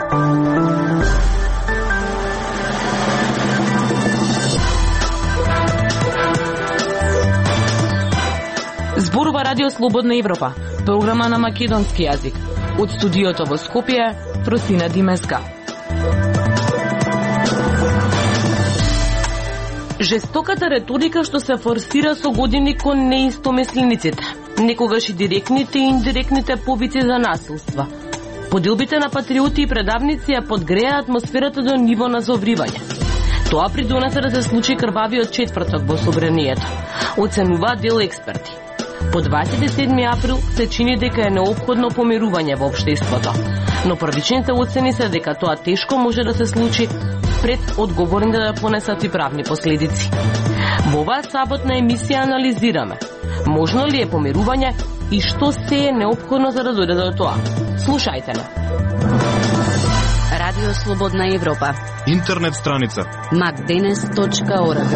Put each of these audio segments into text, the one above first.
Зборува Радио Слободна Европа, програма на македонски јазик. Од студиото во Скопје, Фросина Димеска. Жестоката реторика што се форсира со години кон неистомислениците, некогаш и директните и индиректните повици за насилства. Поделбите на патриоти и предавници ја подгреа атмосферата до ниво на завривање. Тоа придонесе да се случи крвавиот четврток во собранието, оценуваат дел експерти. По 27 април се чини дека е неопходно помирување во општеството, но првичните оцени се дека тоа тешко може да се случи пред одговорните да понесат и правни последици. Во оваа саботна емисија анализираме можно ли е помирување и што се е неопходно за да дојде до тоа. Слушајте на Радио Слободна Европа. Интернет страница macdenes.org.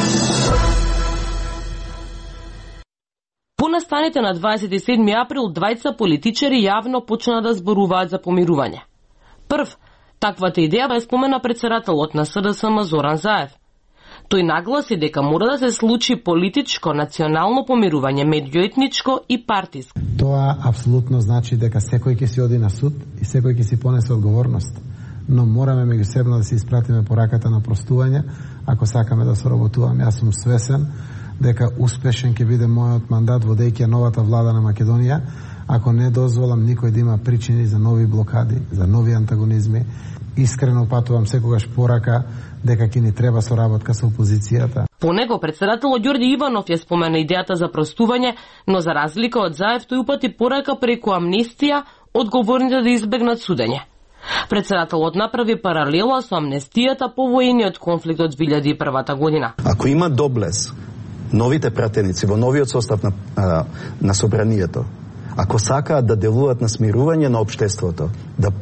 По настаните на 27 април двајца политичари јавно почна да зборуваат за помирување. Прв, таквата идеја бе спомена претседателот на СДСМ Зоран Заев. Тој нагласи дека мора да се случи политичко национално помирување меѓуетничко и партиско. Тоа апсолутно значи дека секој ќе си оди на суд и секој ќе си понесе одговорност. Но мораме меѓусебно да се испратиме пораката на простување ако сакаме да соработуваме. Јас сум свесен дека успешен ќе биде мојот мандат водејќи новата влада на Македонија, ако не дозволам никој да има причини за нови блокади, за нови антагонизми. Искрено патувам секогаш порака дека ќе ни треба соработка со опозицијата. По него претседателот Ѓорѓе Иванов ја спомена идејата за простување, но за разлика од Заев тој упати порака преку амнестија одговорните да избегнат судење. Претседателот направи паралела со амнестијата по воениот конфликт од 2001 година. Ако има доблес новите пратеници во новиот состав на собранието, ако сакаат да делуваат на смирување на општеството,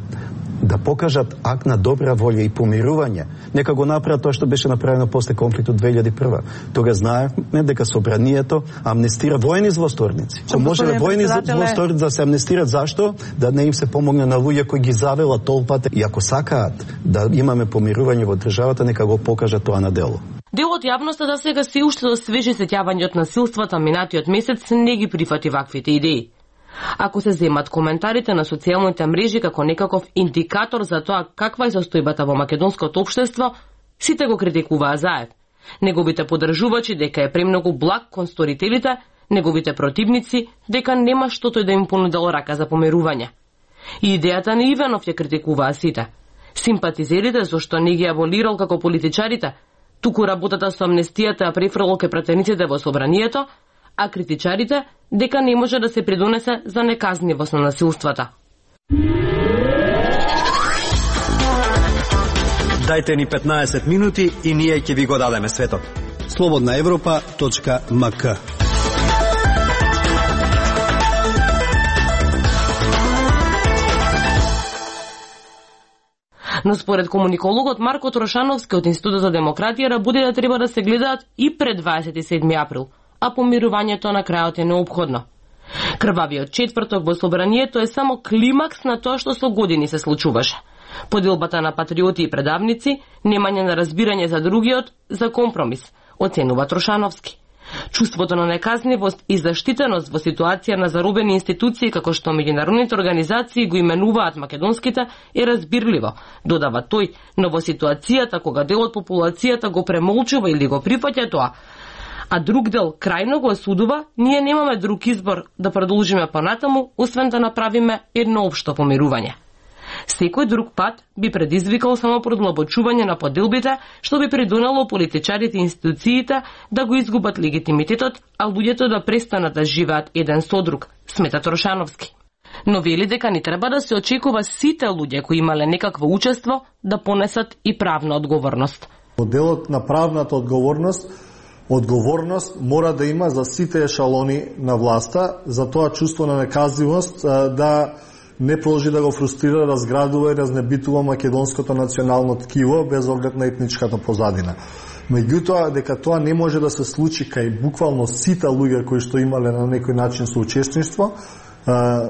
да покажат акт на добра волја и помирување, нека го направат тоа што беше направено после конфликтот 2001. Тога знаевме дека собранието амнестира воени злосторници. Ако можеле воени злосторници да се амнестират, зашто? Да не им се помогне на луѓе кои ги завела толпата. И ако сакаат да имаме помирување во државата, нека го покажат тоа на дело. Дел од јавноста да сега се уште до свежи сеќавање од насилствата минатиот месец не ги прифати ваквите идеи. Ако се земат коментарите на социјалните мрежи како некаков индикатор за тоа каква е состојбата во македонското општество, сите го критикуваа Заев. Неговите поддржувачи дека е премногу благ кон сторителите, неговите противници дека нема што тој да им понудел рака за помирување. И идејата на Иванов ја критикуваа сите. Симпатизерите зашто не ги аболирал како политичарите, туку работата со амнестијата ја префрло ке пратениците во собранието, а критичарите дека не може да се придонесе за неказнивост на насилствата. Дајте ни 15 минути и ние ќе ви го дадеме светот. slobodnaevropa.mk. Но според комуникологот Марко Трошановски од Институтот за демократија, работите треба да се гледаат и пред 27 април, а помирувањето на крајот е неопходно. Крвавиот четврток во собранието е само климакс на тоа што со години се случуваше. Поделбата на патриоти и предавници, немање на разбирање за другиот, за компромис, оценува Трошановски. Чувството на неказнивост и заштитеност во ситуација на заробени институции како што меѓународните организации го именуваат македонските е разбирливо, додава тој, но во ситуацијата кога дел од популацијата го премолчува или го прифаќа тоа, а друг дел крајно го осудува, ние немаме друг избор да продолжиме понатаму, освен да направиме едно општо помирување. Секој друг пат би предизвикал само продлабочување на поделбите, што би придонело политичарите и институциите да го изгубат легитимитетот, а луѓето да престанат да живеат еден со друг, смета Трошановски. Но вели дека не треба да се очекува сите луѓе кои имале некакво учество да понесат и правна одговорност. Моделот на правната одговорност мора да има за сите ешалони на власта, за тоа чувство на неказливост да не продолжи да го фрустрира, разградува и разнебитува македонското национално ткиво без оглед на етничката позадина. Меѓутоа, дека тоа не може да се случи кај буквално сите луѓе кои што имале на некој начин соучесништво,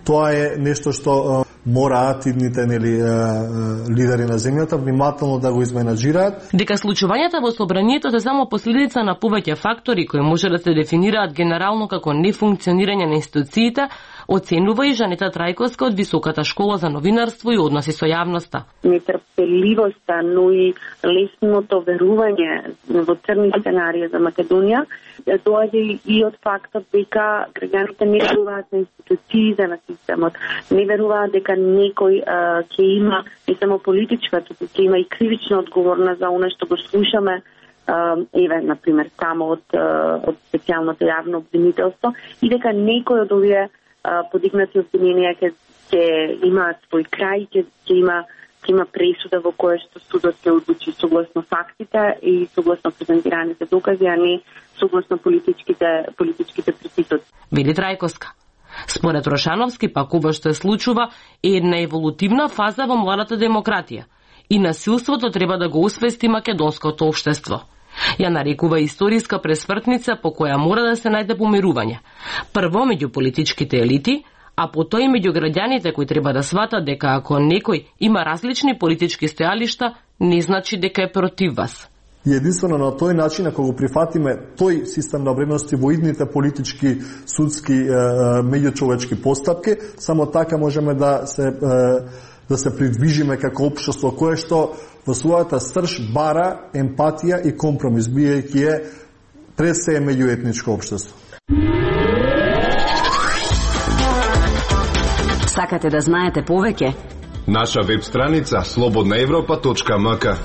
Тоа е нешто што мораат идните лидери на земјата внимателно да го изменаџираат. Дека случувањата во собранието се само последица на повеќе фактори кои може да се дефинираат генерално како нефункционирање на институциите, оценува и Жанета Трајковска од Високата школа за новинарство и односи со јавноста. Нетрпеливоста, но и лесното верување во црни сценарии за Македонија доаѓа и од фактот дека граѓаните не веруваат на институциите на системот, не веруваат дека некој ќе има не само политичка, туку ќе има и кривична одговорност за она што го слушаме, например, само од специјалното јавно обвинителство, и дека некој од овие подигнати обвиненија ќе имаат свој крај, ќе има пресуда во која што судот ќе одлучи согласно фактите и согласно презентираните докази, а не согласно политичките притисоци. Вели Трајковска. Според Рошановски, пак ова што се случува е една еволутивна фаза во младата демократија и насилството треба да го освести македонското општество. Ја нарекува историска пресвртница по која мора да се најде помирување. Прво меѓу политичките елити, а потоа и меѓу граѓаните кои треба да сватат дека ако некој има различни политички стојалишта, не значи дека е против вас. И единствено на тој начин, ако го прифатиме тој систем на вредности во идните политички, судски, меѓучовечки постапки, само така можеме да се придвижиме како општество кое што во својата срж бара емпатија и компромис, биејќи е пред се меѓуетничко општество. Сакате да знаете повеќе? Наша веб страница slobodnaevropa.mk.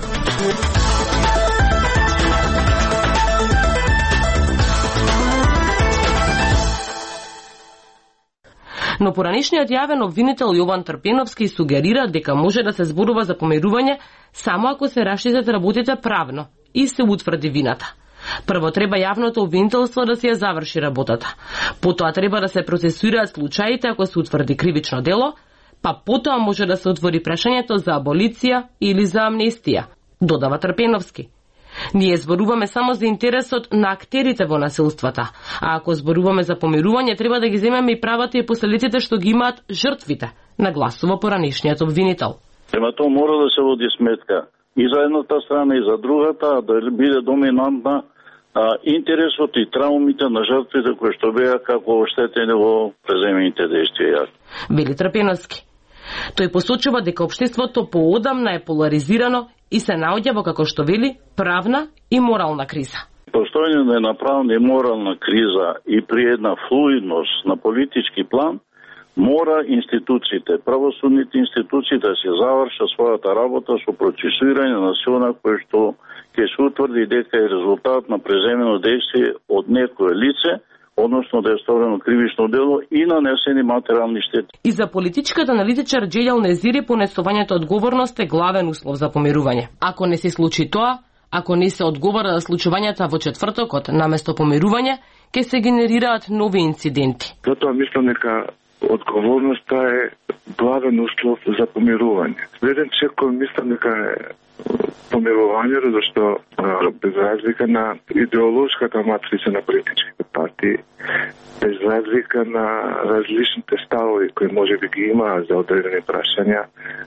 Но поранишниот јавен обвинител Јован Трпеновски сугерира дека може да се зборува за помирување само ако се раштитат работите правно и се утврди вината. Прво треба јавното обвинителство да си ја заврши работата. Потоа треба да се процесуираат случаите ако се утврди кривично дело, па потоа може да се отвори прашањето за аболиција или за амнестија, додава Трпеновски. Ние зборуваме само за интересот на актерите во насилствата, а ако зборуваме за помирување, треба да ги земеме и правата и последиците што ги имаат жртвите, нагласува поранишниот обвинител. Према тоа мора да се води сметка и за едната страна и за другата, да биде доминантна интересот и траумите на жртвите кои што беа како оштетени во преземените действија. Вели Трпеновски. Тој посочува дека општеството поодамна е поларизирано и се наоѓа во, како што вели, правна и морална криза. Постојање на правна и морална криза и при една флуидност на политички план, мора институциите, правосудните институции да се завршат својата работа со процесуирање на сила кој што ќе се утврди дека е резултат на преземено действие од некое лице, односно да е сторено кривично дело и нанесени материјални штети. И за политичката аналитичар Джелјал Незири понесувањето одговорност е главен услов за помирување. Ако не се случи тоа, ако не се одговара за случувањата во четвртокот наместо помирување, ќе се генерираат нови инциденти. Затоа мислам дека одговорноста е главен услов за помирување. Веден секој мислам дека е помирувањето, зашто без разлика на идеолошката матрица на политичките партии, без разлика на различните ставови кои може би ги има за одредени прашања,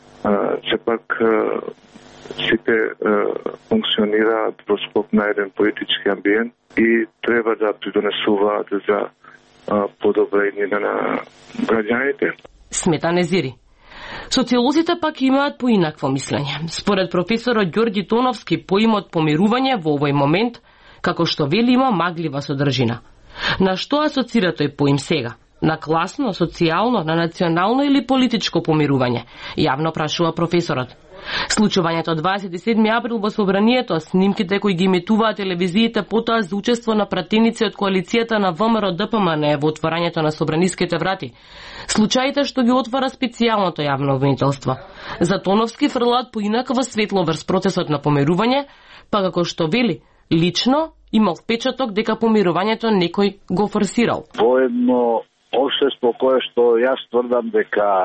сепак сите функционираат во склоп на еден политички амбиент и треба да придонесуваат за подобрење на граѓаните. Смета Незири. Социолозите пак имаат поинакво мислење. Според професорот Ѓорѓи Тоновски, поимот помирување во овој момент, како што вели, има маглива содржина. На што асоцира тој поим сега? На класно, социјално, на национално или политичко помирување? Јавно прашува професорот. Случувањето 27 април во собранието, снимките кои ги емитуваат телевизиите потоа за учество на пратеници од коалицијата на ВМРО ДПМН во отворањето на собраниските врати. Случаите што ги отвора специјалното јавно обвинителство. За Тоновски фрлаат поинаква светло врз процесот на помирување, па како што вели, лично имал впечаток дека помирувањето некој го форсирал. Во едно општество кое што јас тврдам дека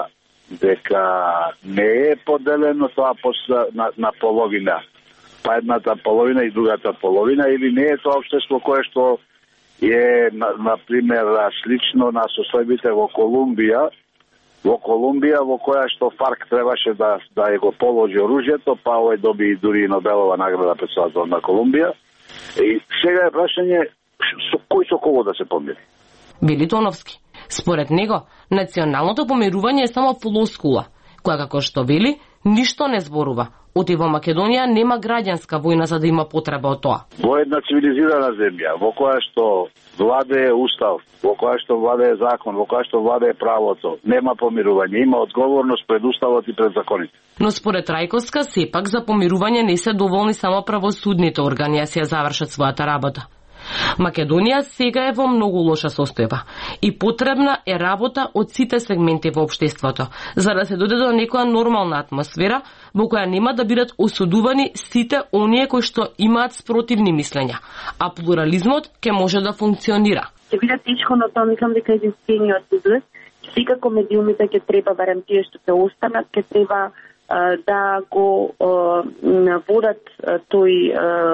не е поделено тоа на половина, па едната половина и другата половина, или не е тоа општество кое што е, например, слично на состојбите во Колумбија, во Колумбија, во која што ФАРК требаше да го положи оружјето, па овој доби дури Нобелова награда председател на Колумбија. И сега е прашање кој со кого да се помири. Вели Тоновски. Според него, националното помирување е само флоскула, која како што вели, ништо не зборува. Оти во Македонија нема граѓанска војна за да има потреба од тоа. Во една цивилизирана земја, во која што владее устав, во која што владее закон, во која што владее правото, нема помирување, има одговорност пред уставот и пред законите. Но според Трајковска, сепак за помирување не се доволни само правосудните органи да се завршат својата работа. Македонија сега е во многу лоша состојба и потребна е работа од сите сегменти во општеството, за да се дојде до некоја нормална атмосфера во која нема да бидат осудувани сите оние кои што имаат спротивни мислења, а плурализмот ќе може да функционира. Ќе биде тешко, но тоа мислам дека единствениот излез. Секако медиумите ќе треба, барем тие што ќе останат, ќе треба да го водат тој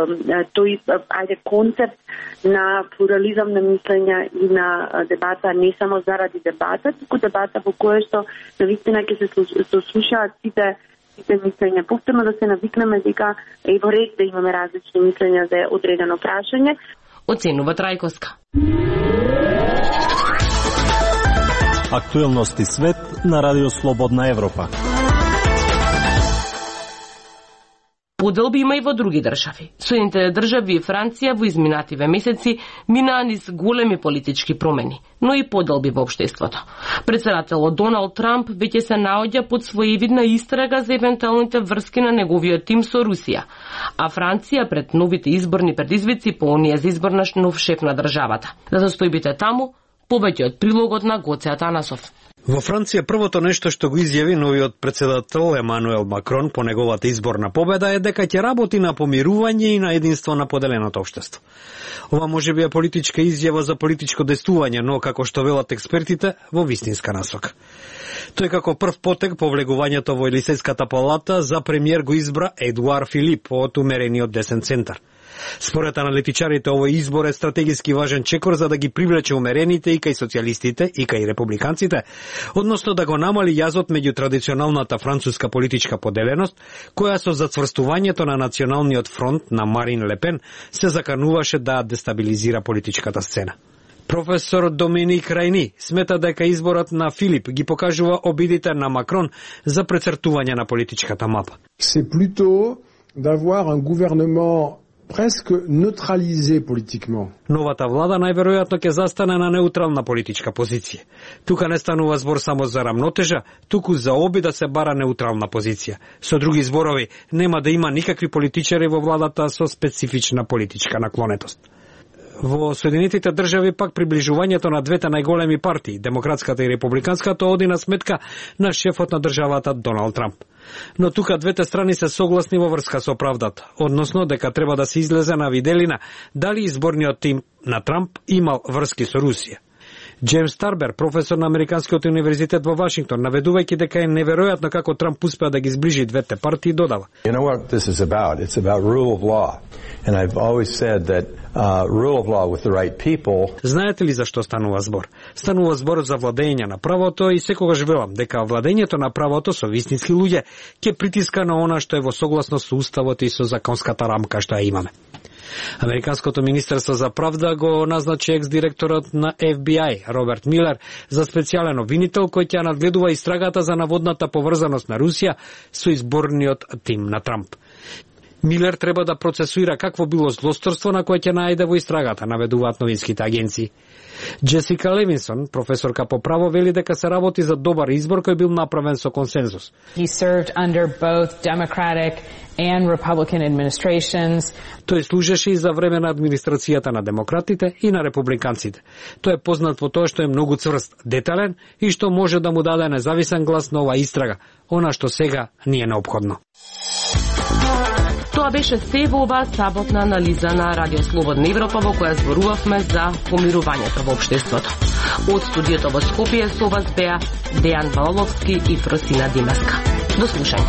концепт на плурализам на мислења и на дебата, не само заради дебата, туку дебата во која што навистина ќе се слушаат сите мислења. Повторно да се навикнеме дека е во ред да имаме различни мислења за одредено прашање. Оценува Трајковска. Актуелности свет на Радио Слободна Европа. Поделби има и во други држави. Соединетите држави и Франција во изминативе месеци минаа низ големи политички промени, но и поделби во општеството. Претседателот Доналд Трамп веќе се наоѓа под своевидна истрага за евентуалните врски на неговиот тим со Русија, а Франција пред новите изборни предизвици по оние за избор на нов шеф на државата. За состојбите таму, повеќе од прилогот на Гоце Атанасов. Во Франција првото нешто што го изјави новиот претседател Емануел Макрон по неговата изборна победа е дека ќе работи на помирување и на единство на поделеното општество. Ова може би е политичка изјава за политичко действување, но како што велат експертите, во вистинска насока. Тој како прв потек по влегувањето во Елисејската палата за премиер го избра Едуар Филип од умерениот десен центар. Според аналитичарите, овој избор е стратегиски важен чекор за да ги привлече умерените и кај социјалистите и кај републиканците, односно да го намали јазот меѓу традиционалната француска политичка поделеност, која со зацврстувањето на националниот фронт на Марин Ле Пен се закануваше да дестабилизира политичката сцена. Професор Доминик Рајни смета дека изборот на Филип ги покажува обидите на Макрон за прецртување на политичката мапа. C'est plutôt d'avoir un gouvernement presque neutralisé politiquement. Новата влада најверојатно ќе застане на неутрална политичка позиција. Тука не станува збор само за рамнотежа, туку за оби да се бара неутрална позиција. Со други зборови, нема да има никакви политичари во владата со специфична политичка наклонетост. Во Соединетите држави пак приближувањето на двете најголеми партии, демократската и републиканската, оди на сметка на шефот на државата Доналд Трамп. Но тука двете страни се согласни во врска со правдата, односно дека треба да се излезе на виделина дали изборниот тим на Трамп имал врски со Русија. Джеймс Тарбер, професор на Американскиот универзитет во Вашингтон, наведувајќи дека е неверојатно како Трамп успеа да ги зближи двете партии, додава. You know what this is about? It's about rule of law. And I've always said that rule of law with the right people. Знаете ли зашто станува збор? Станува збор за владење на правото и секогаш велам дека владењето на правото со вистински луѓе ќе притиска на она што е во согласност со уставот и со законската рамка што ја имаме. Американското министерство за правда го назначи екс-директорот на FBI Роберт Милер за специјален обвинител кој ќе надгледува истрагата за наводната поврзаност на Русија со изборниот тим на Трамп. Милер треба да процесуира какво било злосторство на кое ќе најде во истрагата, наведуваат новинските агенции. Джесика Левинсон, професорка по право, вели дека се работи за добар избор кој бил направен со консензус. He served under both Democratic and Republican administrations. Тој служеше и за време на администрацијата на демократите и на републиканците. Тој е познат по тоа што е многу цврст, детален и што може да му даде независен глас на оваа истрага, она што сега ни е неопходно. Тоа беше се во оваа саботна анализа на Радио Слободна Европа во која зборувавме за помирувањето во општеството. Од студиото во Скопје со вас беа Дејан Балаловски и Фросина Димаска. До слушање.